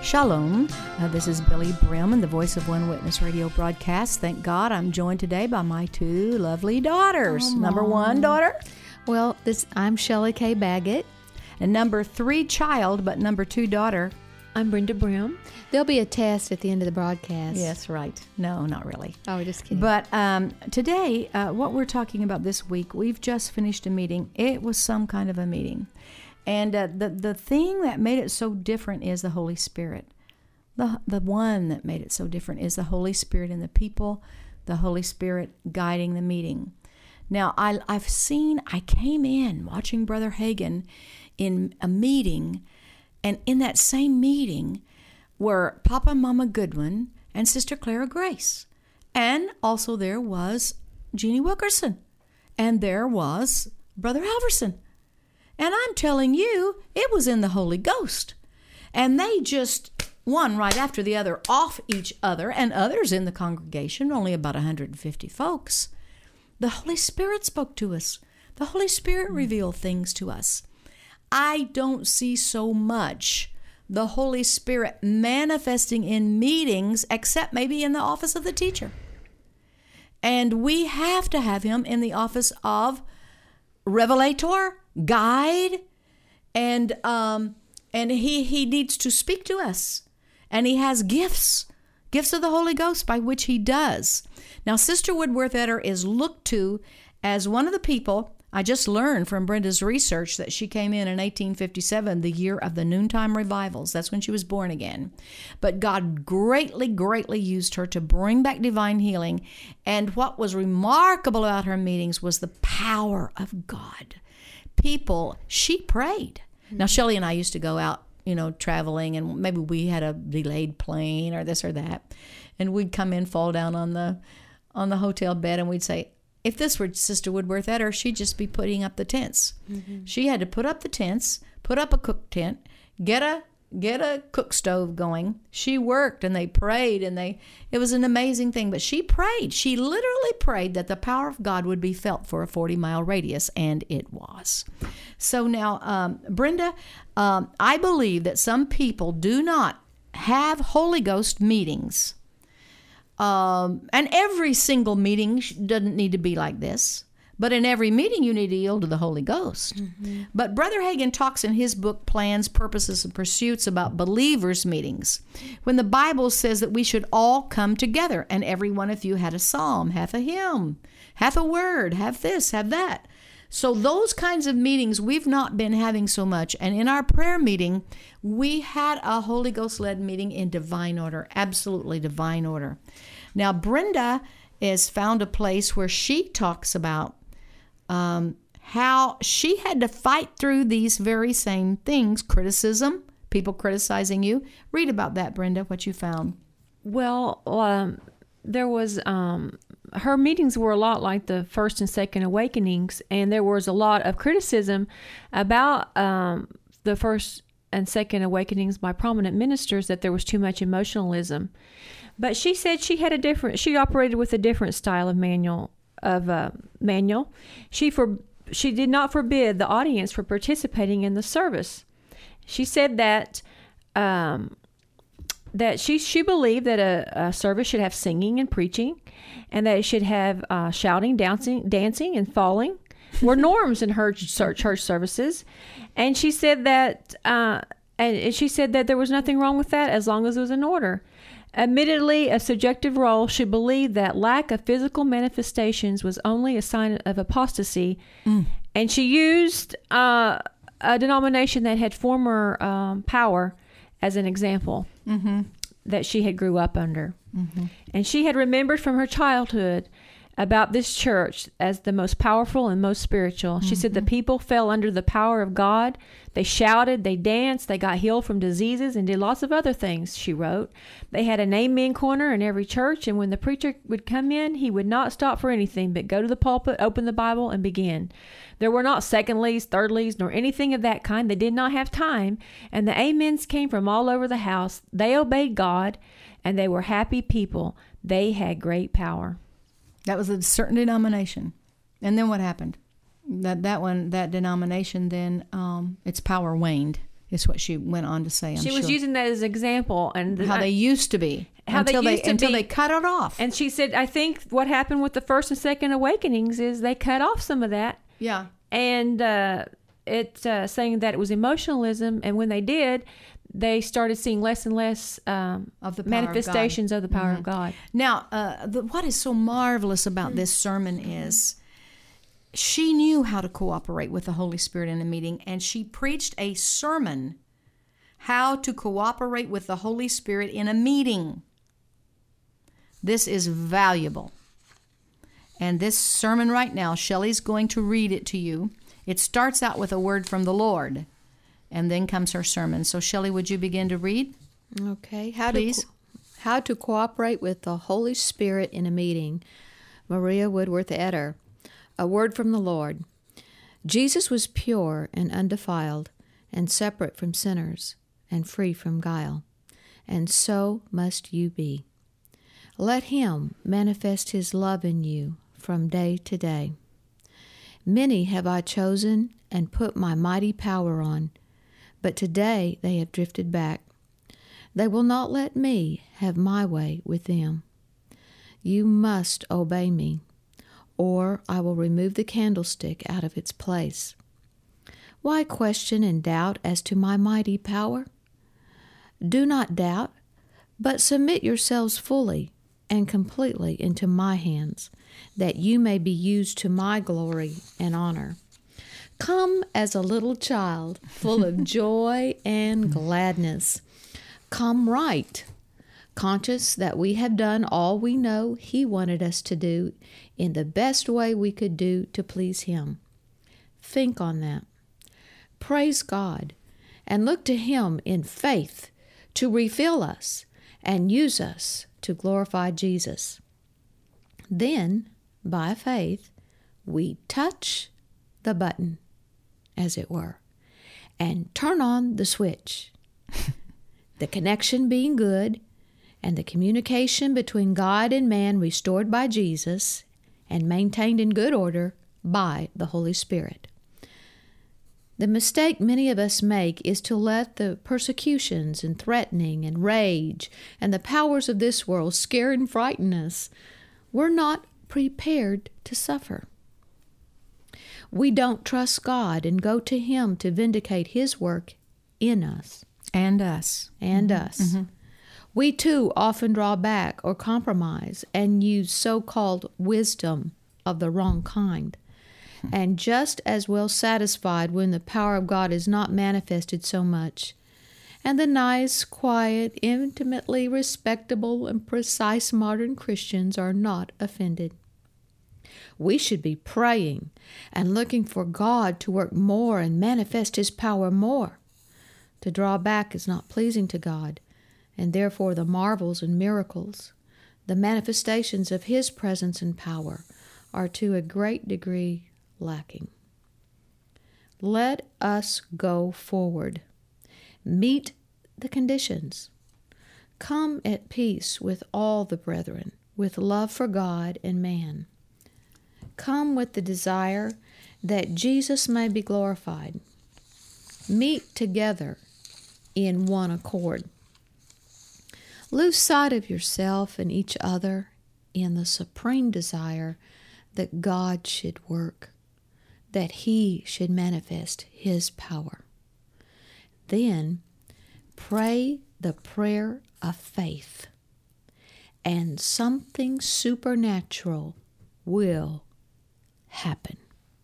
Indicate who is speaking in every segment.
Speaker 1: Shalom. This is Billy Brim, the voice of One Witness Radio broadcast. Thank God I'm joined today by my two lovely daughters. Number one daughter.
Speaker 2: Well, I'm Shelley K. Baggett.
Speaker 1: And number three child, but number two daughter.
Speaker 2: I'm Brenda Brim. There'll be a test at the end of the broadcast.
Speaker 1: Yes, right. No, not really.
Speaker 2: Oh, just kidding.
Speaker 1: But today, what we're talking about this week, we've just finished a meeting. It was some kind of a meeting. And the thing that made it so different is the Holy Spirit. The one that made it so different is the Holy Spirit and the people, the Holy Spirit guiding the meeting. Now, I came in watching Brother Hagin in a meeting, and in that same meeting were Papa and Mama Goodwin and Sister Clara Grace. And also there was Jeannie Wilkerson. And there was Brother Halverson. And I'm telling you, it was in the Holy Ghost. And they just, one right after the other, off each other, and others in the congregation, only about 150 folks. The Holy Spirit spoke to us. The Holy Spirit revealed things to us. I don't see so much the Holy Spirit manifesting in meetings, except maybe in the office of the teacher. And we have to have him in the office of revelator, guide, and he needs to speak to us. And he has gifts of the Holy Ghost by which he does. Now, Sister Woodworth-Etter is looked to as one of the people. I just learned from Brenda's research that she came in 1857, the year of the noontime revivals. That's when she was born again. But God greatly, greatly used her to bring back divine healing. And what was remarkable about her meetings was the power of God. She prayed. Now, Shelley and I used to go out, traveling, and maybe we had a delayed plane or this or that. And we'd come in, fall down on the hotel bed, and we'd say, if this were Sister Woodworth-Etter, she'd just be putting up the tents. Mm-hmm. She had to put up the tents, put up a cook tent, get a cook stove going. She worked, and they prayed, and it was an amazing thing. But she prayed. She literally prayed that the power of God would be felt for a 40-mile radius, and it was. So now, Brenda, I believe that some people do not have Holy Ghost meetings. And every single meeting doesn't need to be like this. But in every meeting, you need to yield to the Holy Ghost. Mm-hmm. But Brother Hagin talks in his book, Plans, Purposes, and Pursuits, about believers' meetings. When the Bible says that we should all come together, and every one of you had a psalm, half a hymn, half a word, have this, have that. So those kinds of meetings we've not been having so much. And in our prayer meeting, we had a Holy Ghost-led meeting in divine order, absolutely divine order. Now, Brenda has found a place where she talks about how she had to fight through these very same things, criticism, people criticizing you. Read about that, Brenda, what you found.
Speaker 3: Well, there was... her meetings were a lot like the first and second awakenings, and there was a lot of criticism about the first and second awakenings by prominent ministers, that there was too much emotionalism. But she said she operated with a different style of manual. She did not forbid the audience from participating in the service. She said that she believed that a service should have singing and preaching, and that it should have shouting, dancing, and falling were norms in her church services. And she said that there was nothing wrong with that as long as it was in order. Admittedly, a subjective role, she believed that lack of physical manifestations was only a sign of apostasy. And she used a denomination that had former power as an example. Mm-hmm. That she had grew up under. Mm-hmm. And she had remembered from her childhood about this church as the most powerful and most spiritual. She said the people fell under the power of God. They shouted, they danced, they got healed from diseases, and did lots of other things, she wrote. They had an amen corner in every church, and when the preacher would come in, he would not stop for anything but go to the pulpit, open the Bible, and begin. There were not secondlies, thirdlies, nor anything of that kind. They did not have time, and the amens came from all over the house. They obeyed God, and they were happy people. They had great power.
Speaker 1: That was a certain denomination. And then what happened? That denomination then, its power waned. is what she went on to say.
Speaker 3: She was using that as an example, and
Speaker 1: how they used to be. Until they cut it off.
Speaker 3: And she said, I think what happened with the first and second awakenings is they cut off some of that.
Speaker 1: Yeah.
Speaker 3: And it's saying that it was emotionalism, and when they did, they started seeing less and less
Speaker 1: of the
Speaker 3: manifestations of the power of God.
Speaker 1: Now, what is so marvelous about this sermon is she knew how to cooperate with the Holy Spirit in a meeting, and she preached a sermon how to cooperate with the Holy Spirit in a meeting. This is valuable. And this sermon right now, Shelley's going to read it to you. It starts out with a word from the Lord, and then comes her sermon. So, Shelley, would you begin to read?
Speaker 2: Okay.
Speaker 1: How
Speaker 2: to cooperate with the Holy Spirit in a meeting. Maria Woodworth Etter. A word from the Lord. Jesus was pure and undefiled, and separate from sinners, and free from guile. And so must you be. Let him manifest his love in you from day to day. Many have I chosen and put my mighty power on, but today they have drifted back. They will not let me have my way with them. You must obey me, or I will remove the candlestick out of its place. Why question and doubt as to my mighty power? Do not doubt, but submit yourselves fully and completely into my hands, that you may be used to my glory and honor. Come as a little child, full of joy and gladness. Come right, conscious that we have done all we know he wanted us to do in the best way we could do to please him. Think on that. Praise God, and look to him in faith to refill us and use us to glorify Jesus. Then, by faith, we touch the button, as it were, and turn on the switch. The connection being good, and the communication between God and man restored by Jesus and maintained in good order by the Holy Spirit. The mistake many of us make is to let the persecutions and threatening and rage and the powers of this world scare and frighten us. We're not prepared to suffer. We don't trust God and go to him to vindicate his work in us.
Speaker 1: And us.
Speaker 2: And us. Mm-hmm. We too often draw back or compromise and use so-called wisdom of the wrong kind. And just as well satisfied when the power of God is not manifested so much, and the nice, quiet, intimately respectable, and precise modern Christians are not offended. We should be praying and looking for God to work more and manifest his power more. To draw back is not pleasing to God, and therefore the marvels and miracles, the manifestations of his presence and power, are to a great degree lacking. Let us go forward. Meet the conditions. Come at peace with all the brethren, with love for God and man. Come with the desire that Jesus may be glorified. Meet together in one accord. Lose sight of yourself and each other in the supreme desire that God should work, that he should manifest his power. Then pray the prayer of faith, and something supernatural will happen.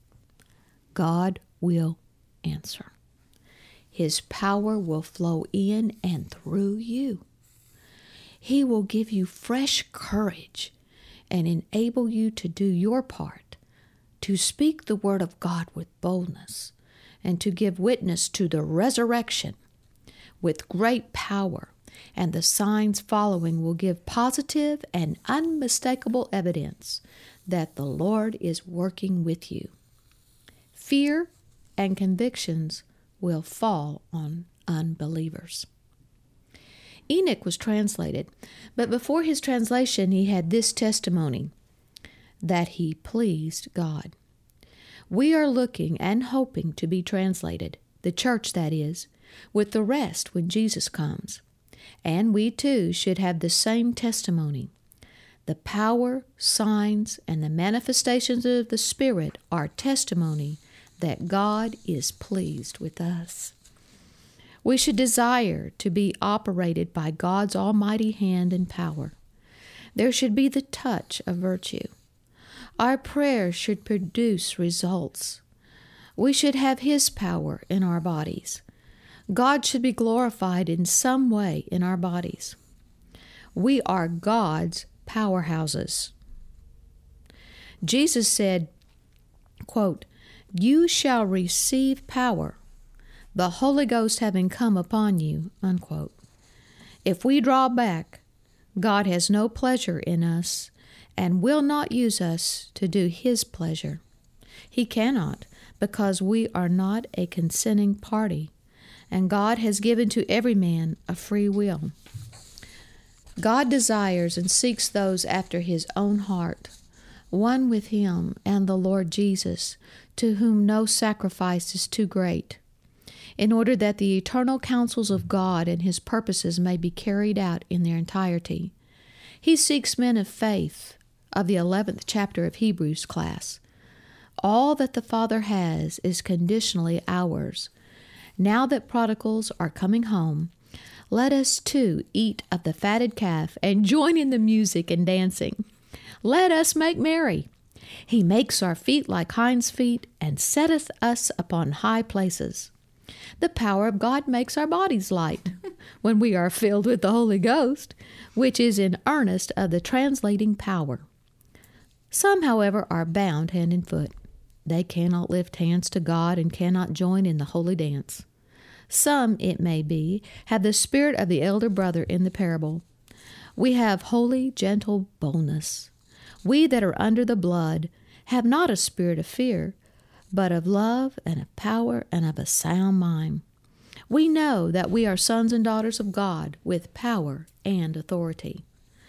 Speaker 2: God will answer. His power will flow in and through you. He will give you fresh courage and enable you to do your part, to speak the word of God with boldness, and to give witness to the resurrection with great power, and the signs following will give positive and unmistakable evidence that the Lord is working with you. Fear and convictions will fall on unbelievers. Enoch was translated, but before his translation he had this testimony, that he pleased God. We are looking and hoping to be translated, the church that is, with the rest when Jesus comes. And we too should have the same testimony. The power, signs, and the manifestations of the Spirit are testimony that God is pleased with us. We should desire to be operated by God's almighty hand and power. There should be the touch of virtue. Our prayers should produce results. We should have His power in our bodies. God should be glorified in some way in our bodies. We are God's powerhouses. Jesus said, quote, "You shall receive power, the Holy Ghost having come upon you," unquote. If we draw back, God has no pleasure in us and will not use us to do His pleasure. He cannot, because we are not a consenting party, and God has given to every man a free will. God desires and seeks those after His own heart, one with Him and the Lord Jesus, to whom no sacrifice is too great, in order that the eternal counsels of God and His purposes may be carried out in their entirety. He seeks men of faith, of the 11th chapter of Hebrews class. All that the Father has is conditionally ours. Now that prodigals are coming home, let us too eat of the fatted calf and join in the music and dancing. Let us make merry. He makes our feet like hinds' feet and setteth us upon high places. The power of God makes our bodies light when we are filled with the Holy Ghost, which is in earnest of the translating power. Some, however, are bound hand and foot. They cannot lift hands to God and cannot join in the holy dance. Some, it may be, have the spirit of the elder brother in the parable. We have holy, gentle boldness. We that are under the blood have not a spirit of fear, but of love and of power and of a sound mind. We know that we are sons and daughters of God with power and authority.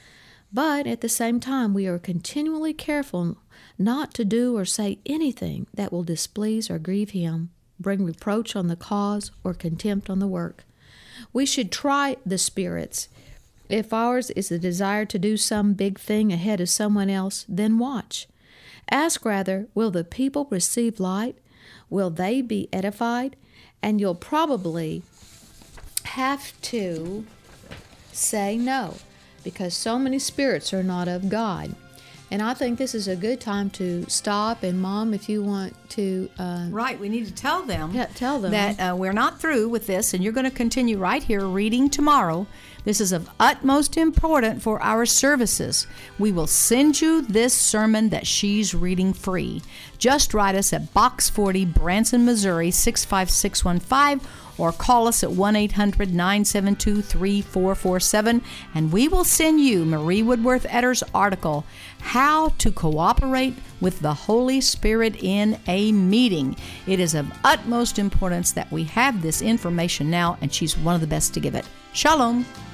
Speaker 2: But at the same time, we are continually careful not to do or say anything that will displease or grieve Him, bring reproach on the cause, or contempt on the work. We should try the spirits. If ours is the desire to do some big thing ahead of someone else, then watch. Ask rather, will the people receive light? Will they be edified? And you'll probably have to say no, because so many spirits are not of God. And I think this is a good time to stop. And Mom, if you want to...
Speaker 1: Right, we need to tell them,
Speaker 2: tell them
Speaker 1: that we're not through with this, and you're going to continue right here reading tomorrow. This is of utmost importance for our services. We will send you this sermon that she's reading free. Just write us at Box 40, Branson, Missouri, 65615, or call us at 1-800-972-3447, and we will send you Marie Woodworth Etter's article, How to Cooperate with the Holy Spirit in a Meeting. It is of utmost importance that we have this information now, and she's one of the best to give it. Shalom.